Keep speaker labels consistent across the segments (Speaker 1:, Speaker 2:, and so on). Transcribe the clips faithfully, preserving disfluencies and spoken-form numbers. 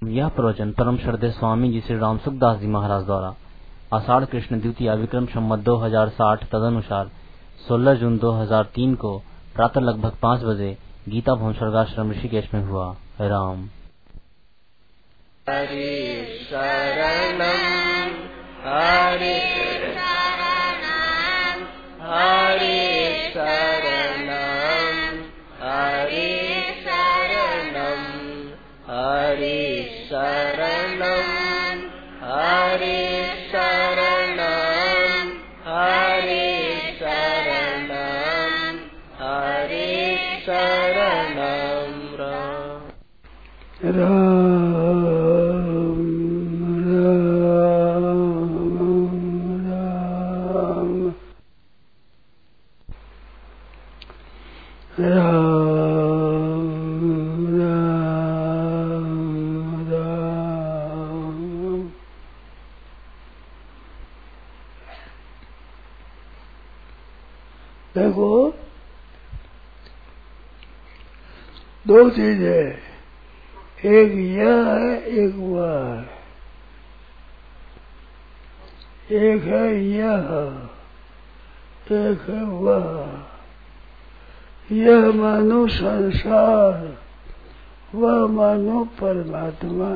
Speaker 1: यह प्रवचन परम श्रद्धेय स्वामी जी श्री राम सुखदास जी महाराज द्वारा आषाढ़ कृष्ण द्वितीय विक्रम संवत दो हजार साठ तदनुसार सोलह जून दो हजार तीन को प्रातः लगभग पाँच बजे गीता भवन स्वर्गाश्रम ऋषिकेश में हुआ। राम
Speaker 2: हरि शरणम हरि शरणम हरि शरणम हरि शरणम हरि शरणम हरि शरणम हरि शरणम हरि शरणम राम
Speaker 3: देखो दो चीज है, एक यह है एक वह है। एक है यह, एक है वह। यह मानो संसार, वह मानो परमात्मा।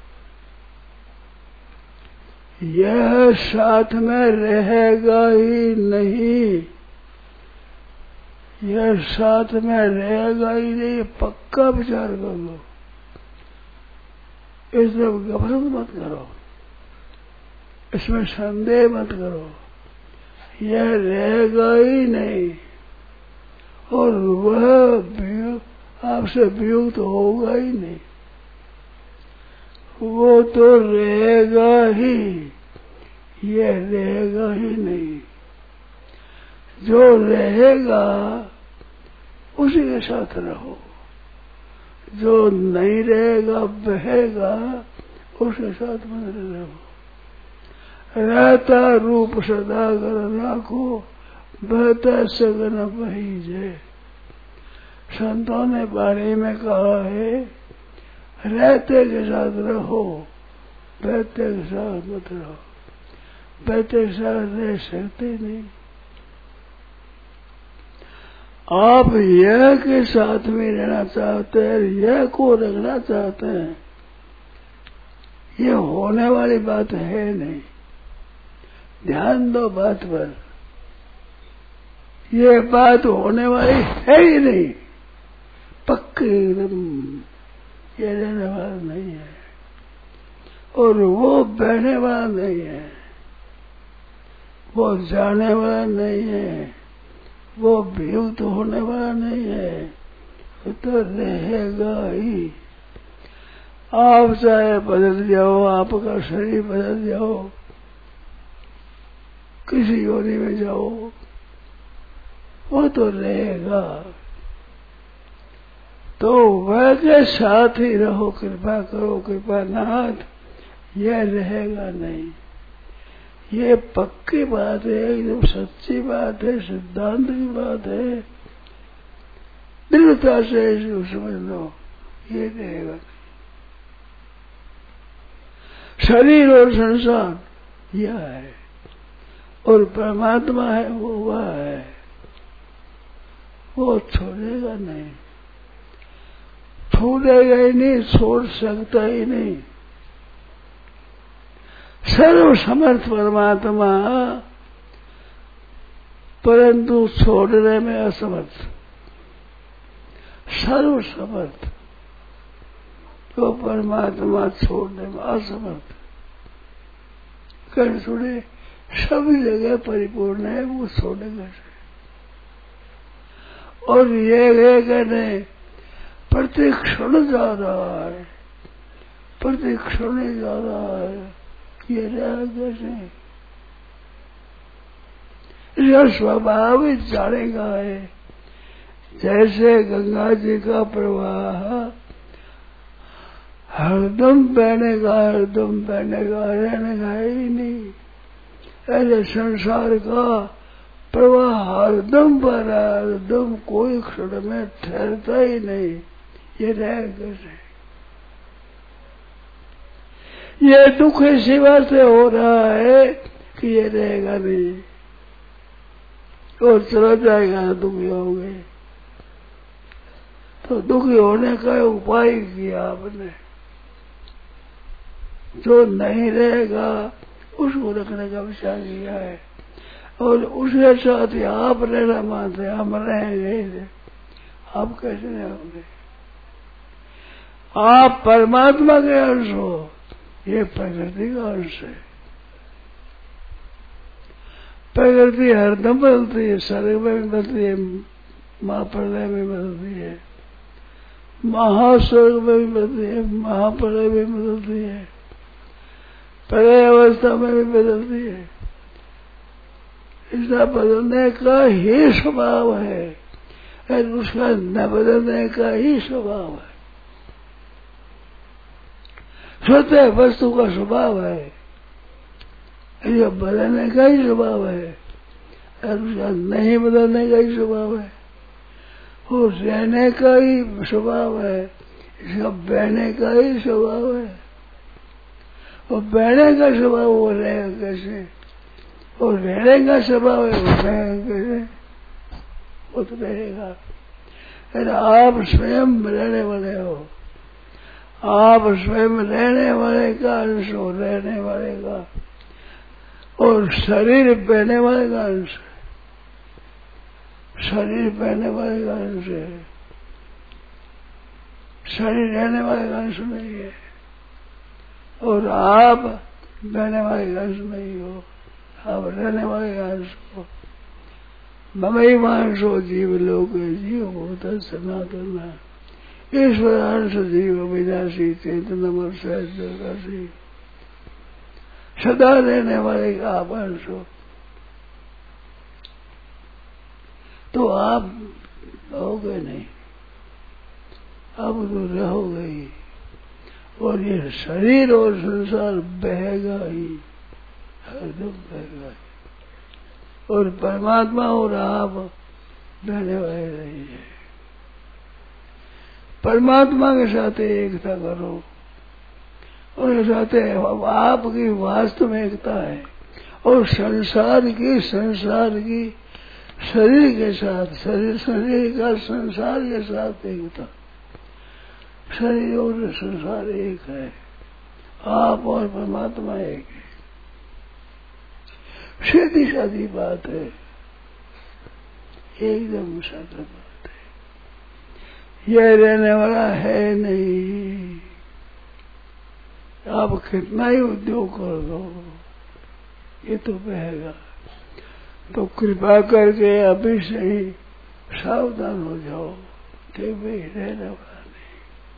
Speaker 3: यह साथ में रहेगा ही नहीं, यह साथ में रहेगा ही नहीं, पक्का विचार कर लो। इसमें घबराहट मत करो, इसमें संदेह मत करो। यह रहेगा ही नहीं और वह आपसे वियुक्त तो होगा ही नहीं। वो तो रहेगा ही, यह रहेगा ही नहीं। जो रहेगा उसी के साथ रहो, जो नहीं रहेगा बहेगा उसके साथ मत रहो। रहता रूप सदा कर लाखो, बहता सगन बहीजे। संतों ने बारे में कहा है, रहते के साथ रहो, बहते के साथ मत रहो। बहते के साथ रह सकते नहीं। आप यह के साथ में रहना चाहते हैं, यह को रखना चाहते हैं, ये होने वाली बात है नहीं। ध्यान दो बात पर, ये बात होने वाली है ही नहीं। पक्की एकदम ये रहने वाला नहीं है और वो बहने वाला नहीं है, वो जाने वाला नहीं है, वो वियुक्त होने वाला नहीं है। वो तो रहेगा ही। आप चाहे बदल जाओ, आपका शरीर बदल जाओ, किसी योनि में जाओ, वो तो रहेगा। तो वह के साथ ही रहो, कृपा करो कृपा नाथ। यह रहेगा नहीं, ये पक्की बात है, एकदम सच्ची बात है, सिद्धांत की बात है। दृढ़ता से इसको समझ लो, ये रहेगा नहीं। शरीर और संसार यह है और परमात्मा है वो वह है, वो छोड़ेगा नहीं, छोड़ेगा ही नहीं, छोड़ सकता ही नहीं। सर्व समर्थ परमात्मा परंतु छोड़ने में असमर्थ। सर्व समर्थ तो परमात्मा छोड़ने में असमर्थ। कर छोड़े सभी जगह परिपूर्ण है, वो छोड़ेगा से। और ये है कहने प्रति क्षण जा रहा है, प्रति क्षण जा रहा है, ये रहा कैसे? इसका स्वभाव ही जानेगा है। जैसे गंगा जी का प्रवाह हरदम बहनेगा, हरदम बहनेगा, रहने का ही नहीं। ऐसे संसार का प्रवाह हरदम बह रहा है, हरदम, कोई क्षण में ठहरता ही नहीं। ये रह कैसे? ये दुख इसी बात से हो रहा है कि ये रहेगा नहीं और चला जाएगा, दुखी हो गए। तो दुखी होने का उपाय किया आपने, जो नहीं रहेगा उसको रखने का विचार किया है, और उसके साथ ही आप रहना मानते, हम रहेंगे, आप कैसे रहोगे? आप परमात्मा के अंश हो, ये प्रकृति का अंश है। प्रकृति हरदम बदलती है, स्वर्ग में भी बदलती है, महाप्रलय में बदलती है, महास्वर्ग में भी बदलती है, महाप्रलय में बदलती है, प्रलय अवस्था में भी बदलती है। इसका बदलने का ही स्वभाव है, और उसका न बदलने का ही स्वभाव है। स्वतः वस्तु का स्वभाव है, यह बदलने का ही स्वभाव है, और उसका नहीं बदलने का ही स्वभाव है। और रहने का ही स्वभाव है, इसका बहने का ही स्वभाव है। और बहने का स्वभाव वो रहेगा कैसे, और रहने का स्वभाव है वो रहेगा कैसे, वो तो रहेगा। अरे आप स्वयं रहने वाले हो, आप स्वयं रहने वाले का अंश हो, रहने वाले का, और शरीर बहने वाले का अंश है, शरीर बहने वाले का अंश है, शरीर रहने वाले का अंश नहीं है। और आप बहने वाले का अंश नहीं हो, आप रहने वाले का अंश हो। ममई मांसो जीव लोक जीव भूत सनातन ईश्वर अंश जीव विनाशी चेतन सहसी, सदा रहने वाले का आप अंश हो। तो आप रहोगे नहीं, अब तो रहोगे ही, और ये शरीर और संसार बहेगा ही, हरदम बहेगा ही। और परमात्मा और आप बहने वाले नहीं है। परमात्मा के साथ एकता करो, और साथ आपकी वास्तव में एकता है, और संसार की संसार की शरीर के साथ, शरीर शरीर का संसार के साथ एकता। शरीर और संसार एक है, आप और परमात्मा एक है। सीधी सादी बात है, एकदम सादा बात है। यह रहने वाला है नहीं, आप कितना ही उद्योग कर दो, ये तो बहेगा। तो कृपा करके अभी से ही सावधान हो जाओ कि भाई रहने वाला नहीं,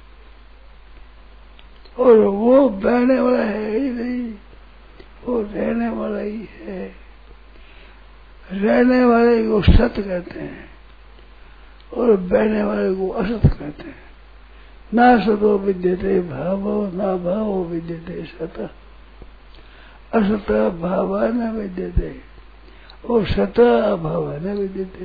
Speaker 3: और वो बहने वाला है ही नहीं, वो रहने वाला ही है। रहने वाले को सत कहते हैं, और बहने वाले को असत कहते हैं। ना सतो विद्यते भावो, ना भावो विद्यते सत, असत भाव न विद्यते, और सत अभाव न विद्यते।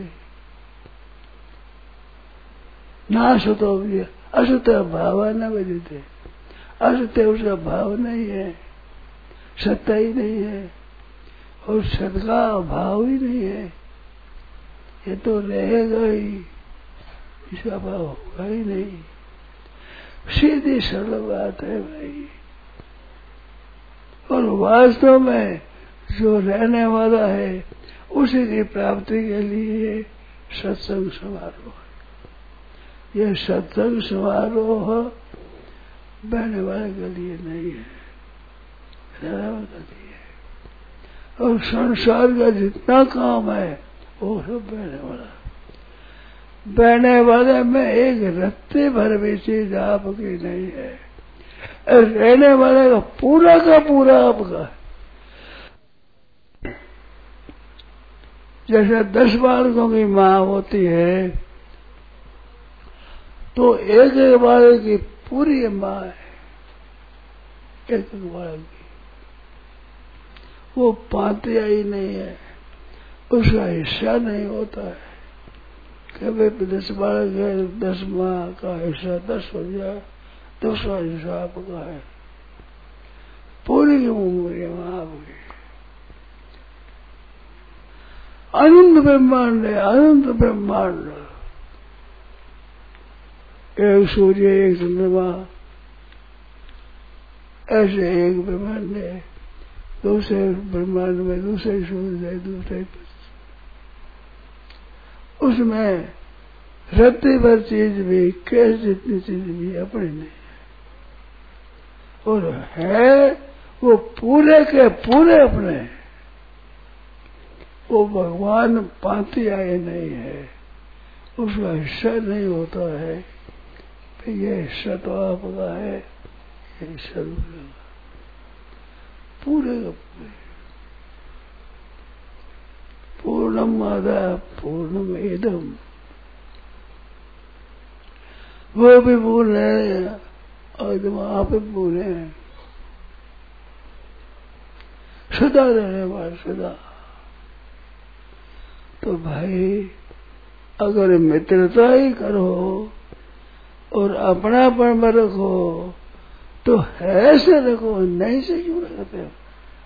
Speaker 3: ना सतो असत भाव न विद्यते, असत्य उसका भाव नहीं है, सत्ता ही नहीं है, और सत का अभाव ही नहीं है। ये तो रहेगा ही, इसका भाव होगा ही नहीं। सीधी सरल बात है भाई। और वास्तव में जो रहने वाला है उसी की प्राप्ति के लिए सत्संग समारोह है। यह सत्संग समारोह बहने वाले के लिए नहीं है, रहने वाले के लिए। और संसार का जितना काम है वो सब बहने वाला। बहने वाले में एक रत्ते भर भी चीज आपकी नहीं है, रहने वाले का पूरा का पूरा आपका है। जैसे दस बालकों की माँ होती है तो एक एक बालक की पूरी माँ है, एक एक बालक की वो पातिया ही नहीं है, उसका हिस्सा नहीं होता है। कभी दस बालक है, दस माँ का हिस्सा दस हो जाए, दूसरा हिस्सा आपका है। की उम्र आपकी अनंत ब्रह्मांड है, अनंत ब्रह्मांड। एक सूर्य, एक चंद्रमा, ऐसे एक ब्रह्मांड है, दूसरे ब्रह्मांड में दूसरे सूर्य है, दूसरे उसमें रत्ती भर चीज भी, कैस जितनी चीज भी अपने नहीं है, और है वो पूरे के पूरे अपने। वो भगवान पाती आए नहीं है, उसका हिस्सा नहीं होता है। ये हिस्सा तो आपका है, ये हिस्सा दूसरे का, पूरे का पूरे। पूर्णम आदा पूर्णम इदम, वो भी पूर्ण है और तुम आप भी पूर्ण है, सदा रहने वाले सदा। तो भाई अगर मित्रता ही करो और अपनापन में रखो तो है से रखो, नहीं से क्यों रखते हो?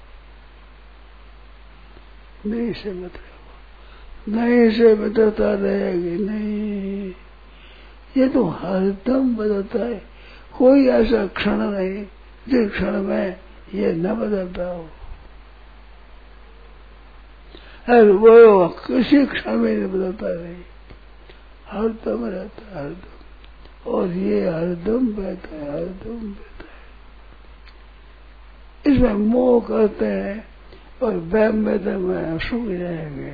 Speaker 3: नहीं से मत रखो, नहीं से मित्रता रहेगी नहीं। ये तो हरदम बदलता है, कोई ऐसा क्षण नहीं जिस क्षण में ये न बदलता हो। हर वो किसी क्षण में नहीं बदलता नहीं, हरदम रहता है हरदम, और ये हरदम बहता है, हरदम बहता है। इसमें मोह करते हैं और वहम में तो मैं सुखी रहेंगे,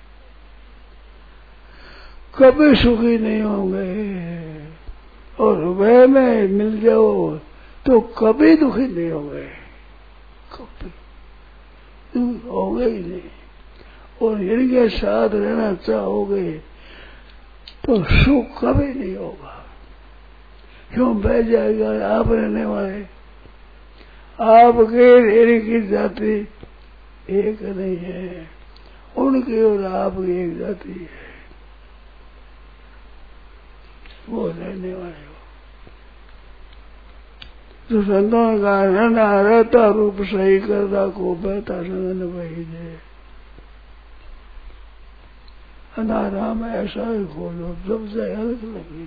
Speaker 3: कभी सुखी नहीं होंगे, और वह में मिल जाओ तो कभी दुखी नहीं होंगे, कभी दुखी होंगे ही नहीं। और इनके साथ रहना चाहोगे तो सुख कभी नहीं होगा, क्यों बह जाएगा आप रहने वाले, आपके इनकी जाति एक नहीं है, उनकी और आपकी एक जाति है, वो रहने वाले हो। तो संतों का रहना रहता रूप सही करता को बहता सदन वही दे, अनाराम ऐसा ही खोलो सबसे अलग लगी।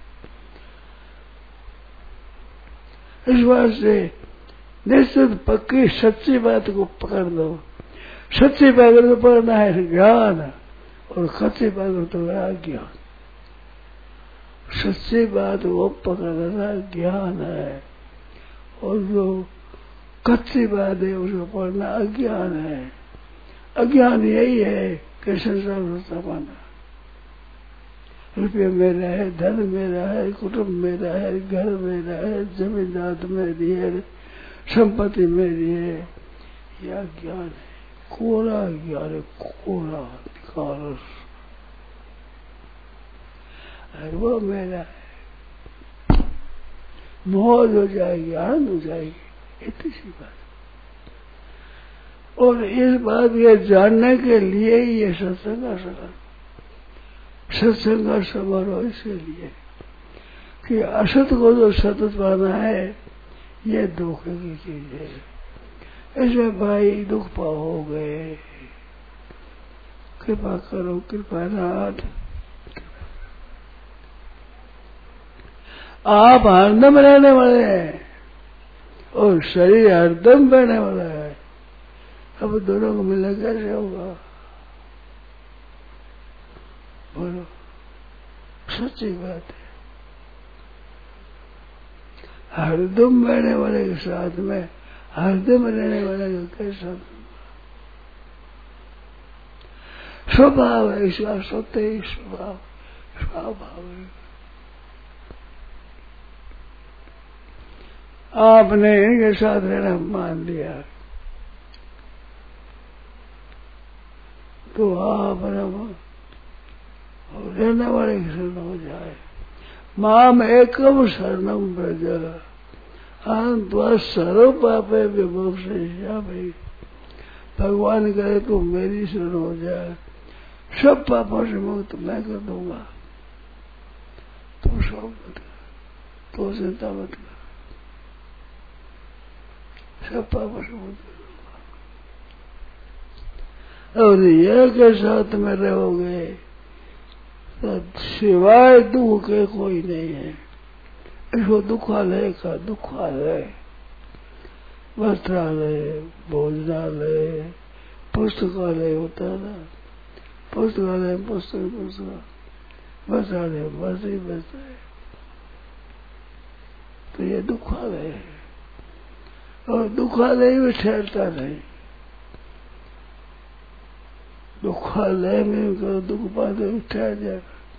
Speaker 3: इस बात से निश्चित पक्की सच्ची बात को पकड़ लो। सच्ची बात को पकड़ना है ज्ञान, और कच्ची बात को तो ज्ञान। सच्ची बात वो पकड़ना ज्ञान है, और जो कच्ची बात है उसको पकड़ना अज्ञान है। अज्ञान यही है कि संसार होता पाना, रुपये मेरा है, धन मेरा है, कुटुंब मेरा है, घर मेरा है, जमींदार मेरी है, संपत्ति मेरी है, यह ज्ञान है। कोरा ज्ञान है, कोरा कारस, वो मेरा है। मौज हो जाएगी, आनंद हो जाएगी, इतनी सी बात। और इस बात ये जानने के लिए ही ये सत्संग का सफर, सत्संग का समारोह इसलिए कि असत को जो सतत पाना है ये धोखे की चीज है। इसमें भाई दुख पाओगे, कृपा करो कृपानाथ। आप हरदम रहने वाले हैं और शरीर हरदम रहने वाला है, अब दोनों को मिलना कैसे होगा? बोलो, सच्ची बात है। हरदम रहने वाले के साथ में हरदम रहने वाले का कैसा स्वभाव है? इसका सत्य ही स्वभाव स्वभाव है। आपने इनके साथ रहना मान लिया तो आप रहने वाले की शरण हो जाए। माम एकम शरणम ब्रज अहं सर्व पापे विमोक्षयिष्यामि भाई, भगवान करे तो मेरी शरण हो जाए, सब पापों से मुक्त मैं कर दूंगा, तो शोक मत कर, तो चिंता मत कर। सब पाप मुक्त करूंगा। और यह के साथ में रहोगे तो सिवाय दुख के कोई नहीं है। इसको दुखालय का दुखालय, वस्त्रालय, भोजनालय, पुस्तकालय होता था, पुस्तकालय पुस्तक पुस्तक, वस्त्रालय बस ही बसता है। तो ये दुखालय है और दुखालय में ठहरता नहीं। दुखालय में करो दुख पाते ठहर जाएगा।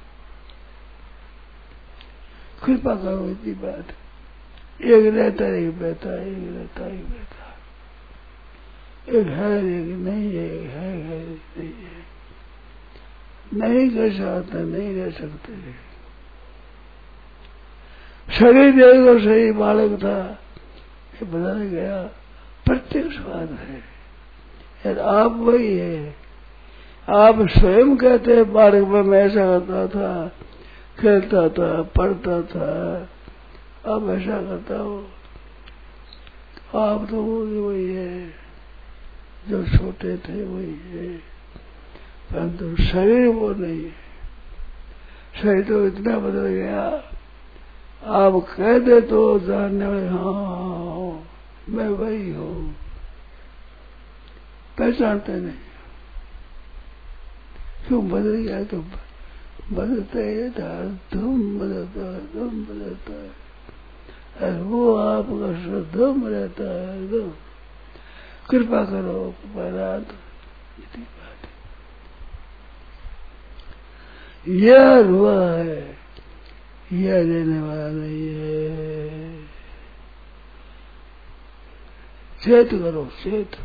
Speaker 3: कृपा करो इतनी बात। एक रहता एक बहता, एक रहता एक बहता, एक है एक नहीं है, एक है है नहीं है। नहीं कर सकते, नहीं रह सकते। शरीर देखो सही बालक था, ये बदल गया, प्रत्येक स्वाद है। यार आप वही है। आप स्वयं कहते हैं बालक में मैं ऐसा करता था, खेलता था, पढ़ता था, अब ऐसा करता हो। आप तो वही है जो छोटे थे, वही है, परंतु शरीर वो नहीं है। शरीर तो इतना बदल गया, आप कह दे तो जानने वाले हाँ मैं वही हूँ, पहचानते नहीं। क्यों बदल गया? तो बदलता ही था, धूम बदलता है, धूम बदलता है, और वो आपका शुद्धम रहता है। तो कृपा करो महाराज, इतनी बात है। यह रुआ है, यह देने वाला नहीं है। चेत करो, चेत।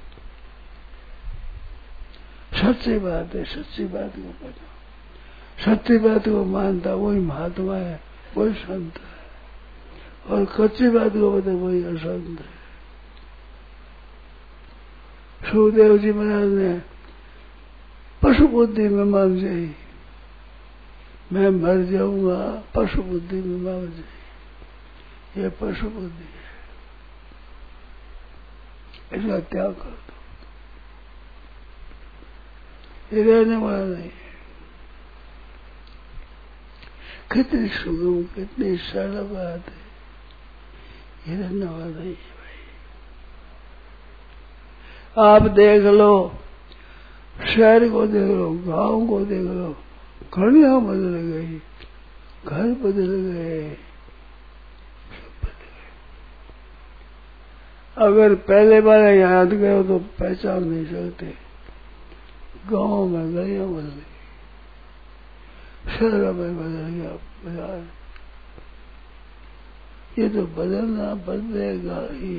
Speaker 3: सच्ची बात है, सच्ची बात को कहना, सच्ची बात को मानता वही महात्मा है, वही संत है। और कच्ची बात को बता वही असंत है। सुखदेव जी महाराज ने पशु बुद्धि में मान जाई, मैं मर जाऊंगा, पशु बुद्धि में मान जाई, ये पशु बुद्धि है, इसका त्याग कर दो। ये रहने वाला नहीं है। कितनी सुगम, कितनी सरल बात है, ये रहने वाला नहीं है भाई। आप देख लो, शहर को देख लो, गांव को देख लो, घड़ियां बदल गई, घर बदल गए, सब बदल गए। अगर पहले बार याद गए तो पहचान नहीं सकते। गांव में गलियां बदल गई, शहरों में बदल गया बाजार। ये तो बदलना बदलेगा ही,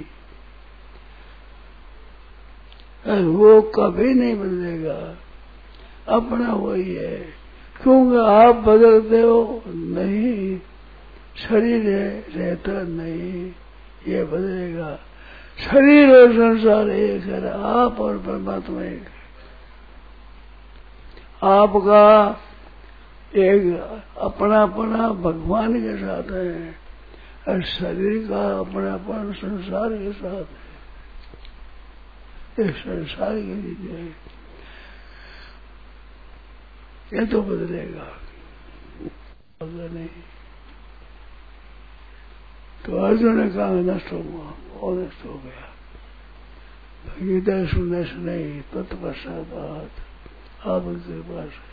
Speaker 3: और वो कभी नहीं बदलेगा, अपना वही है। क्योंकि आप बदलते हो नहीं, शरीर है रहता नहीं, ये बदलेगा। शरीर और संसार एक है, आप और परमात्मा एक है। आपका एक अपनापना भगवान के साथ है, और शरीर का अपनापन संसार के साथ है। ये संसार के लिए है, ये तो बदलेगा नहीं। तो अर्जुन ने कहा नष्ट हुआ, और नष्ट हो गया। गीता सुनने से नहीं, तत्पश्चात आप कृपा से,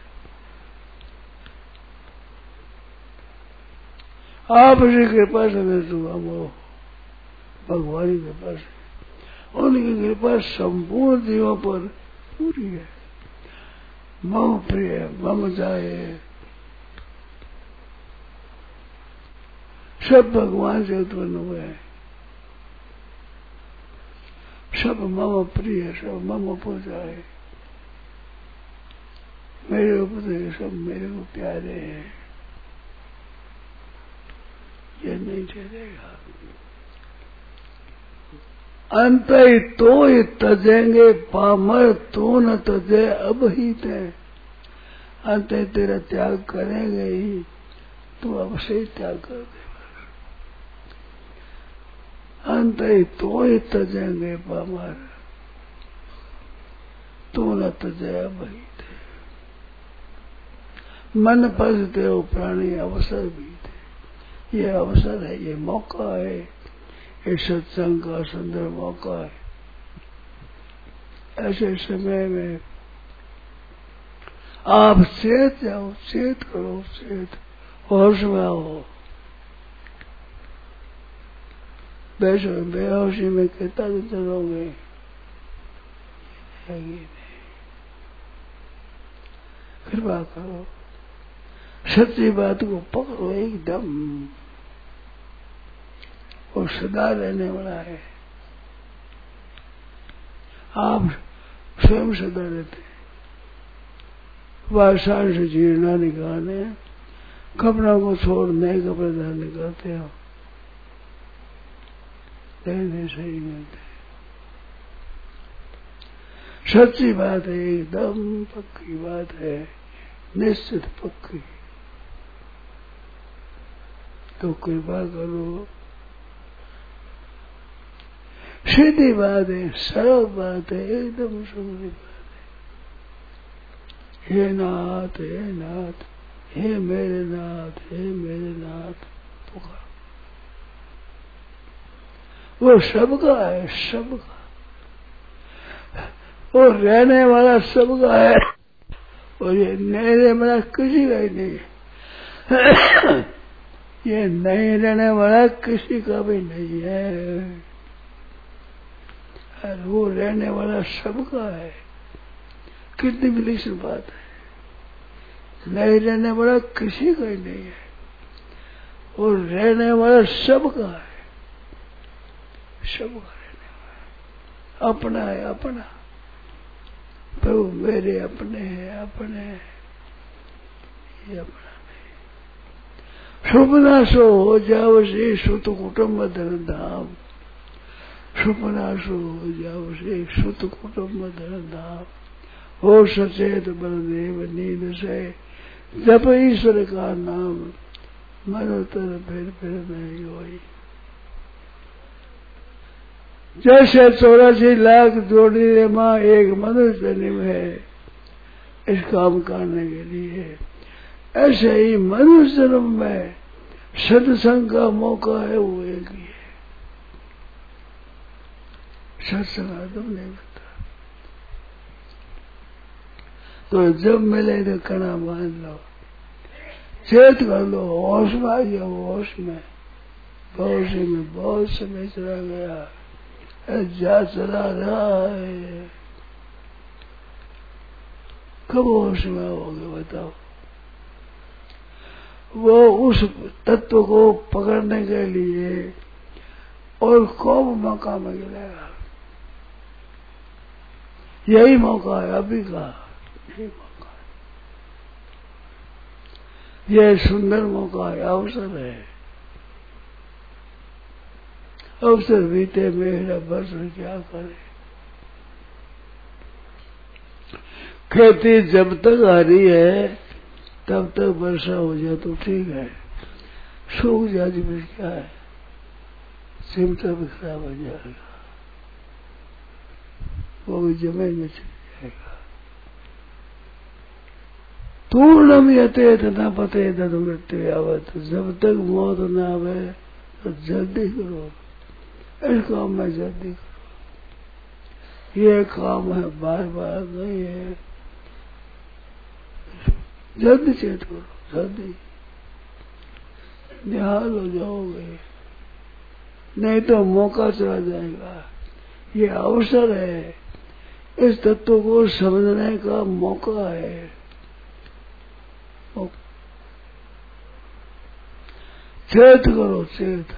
Speaker 3: आपकी कृपा से नष्ट हुआ मोह, भगवान की कृपा से। उनकी कृपा संपूर्ण जीवों पर पूरी है। मम प्रिय मम जाए, सब भगवान से उत्पन्न हुए हैं, सब मम प्रिय, सब मम पूजाए, मेरे उपदेश सब मेरे को प्यारे हैं। ये नहीं चलेगा। अंत ही तो ही तजेंगे पामर, तो न तजे अब ही ते। अंत तेरा त्याग करेंगे ही, तो अब से ही त्याग कर दे। अंत ही तो ही तजेंगे पामर, तू न तजया भाई थे। मन पसते हो प्राणी अवसर भी थे। ये अवसर है, ये मौका है, ये सत्संग का सुंदर मौका है। ऐसे समय में आप चेत जाओ, चेत करो, चेत होश में आओ। बैठो बेहोशी में कितना दिन चलोगे? कृपा करो, सच्ची बात को पकड़ो एकदम। वो सदा रहने वाला है। आप स्वयं सदा रहते हैं। वासान से जीर्णा निकालने, कपड़ों को छोड़ नए कपड़े धारण करते हो, नहीं सही मिलते। सच्ची बात है, एकदम पक्की बात है, निश्चित पक्की। तो कृपा करो, सीधी बात है, सरल बात है, एकदम सुंदर बात है। हे नाथ, हे नाथ, हे मेरे नाथ, हे मेरे नाथ पुकार। वो सबका है, सबका। वो रहने वाला सबका है, और ये नहीं वाला किसी का ही नहीं है। ये नहीं रहने वाला किसी का भी नहीं है, और वो रहने वाला सबका है। कितनी विलक्षण बात है। नहीं रहने वाला किसी का ही नहीं है, और रहने वाला सबका है, सबका रहने वाला अपना है, अपना। प्रभु मेरे अपने हैं, अपने हैं, ये अपना नहीं। सुपनाशो हो जाओ से सुत कुटुम्ब धन धाम, सुपनाशो हो जाओ से सुत कुटुम्ब धन धाम। हो सचेत बलदेव नींद से जप ईश्वर का नाम, मन तर फिर फिर नहीं होई। जैसे चौरासी लाख जोड़ी माँ एक मनुष्य जन्म है इस काम करने के लिए, ऐसे ही मनुष्य जन्म में सत्संग का मौका है, वो एक ही है। सत्संग तुम नहीं बता, तो जब मिले तो कणा मान लो, चेत कर लो, होश में आ जाओ। होश में बहुत में बहुत समय चला गया, जा चला रहा है। कब होश में आओगे बताओ? वो उस तत्व को पकड़ने के लिए और कौन मौका मिलेगा? यही मौका है अभी का, यही मौका है, यह सुंदर मौका है, अवसर है। अवसर बीते मेरा बस क्या करे। खेती जब तक आ रही है तब तक वर्षा हो जाए तो ठीक है, सूख जाती फिर क्या है, चिमटा भी खराब हो जाएगा, वो भी जमीन में चल जाएगा। पूर्णम यतेत न पते तद मृत्यु आवत। जब तक मौत न आवे तो जल्दी करो, इस काम में जल्दी करो। ये काम है बार बार नहीं है, जल्दी चेत करो, जल्दी निहाल हो जाओगे, नहीं तो मौका चला जाएगा। ये अवसर है, इस तत्व को समझने का मौका है। चेत करो, चेत।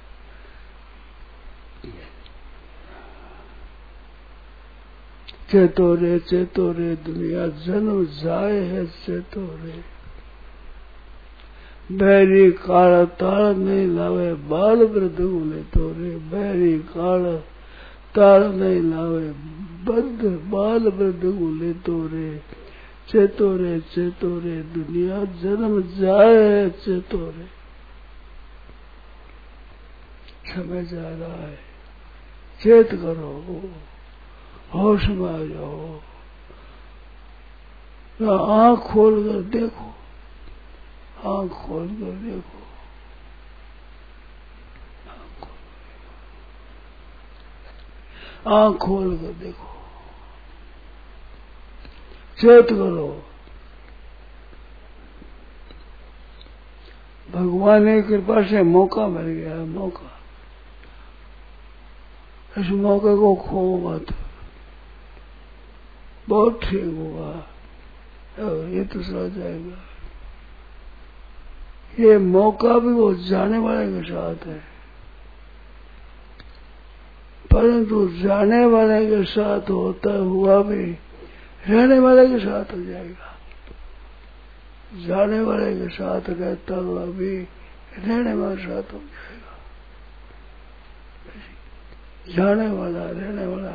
Speaker 3: चेतो रे चेतो रे दुनिया जन्म जाए है, चेतो रे। बैरी काल ताल नहीं लावे बाल वृद्ध ले तो रे। बैरी काल ताल नहीं लावे बद्ध बाल वृद्ध ले तो रे। चेतो रे चेतो रे दुनिया जन्म जाए है, चेतो रे। समय जा रहा है, चेत करो, होश में आ जाओ, आंख खोल कर देखो, आंख खोल कर देखो, आंख खोल कर देखो, चेत करो। भगवान की कृपा से मौका मिल गया है, मौका। इस मौके को खो मत, बहुत ठीक होगा, ये तो सो जाएगा। ये मौका भी वो जाने वाले के साथ है, परंतु जाने वाले के साथ होता हुआ भी रहने वाले के साथ हो जाएगा। जाने वाले के साथ रहता हुआ भी रहने वाले के साथ हो जाएगा। जाने वाला रहने वाला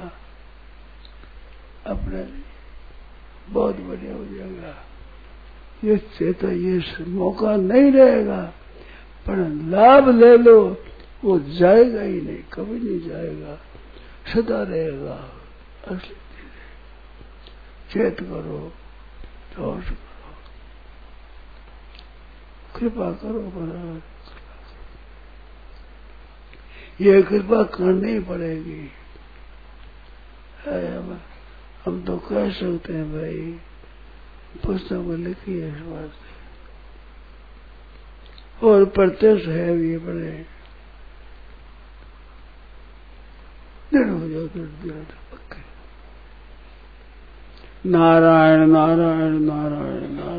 Speaker 3: अपने बहुत बढ़िया हो जाएगा। ये चेता ये मौका नहीं रहेगा, पर लाभ ले लो, वो जाएगा ही नहीं, कभी नहीं जाएगा, सदा रहेगा। असली चेत करो, होश करो, कृपा करो महाराज, ये कृपा करनी पड़ेगी। हम, हम तो कह सकते हैं भाई, पुस्तक में लिखी है इस वास्ते, और प्रत्यक्ष है भी बड़े दिन हो जाओ, दिन पक्के। नारायण नारायण नारायण नारायण।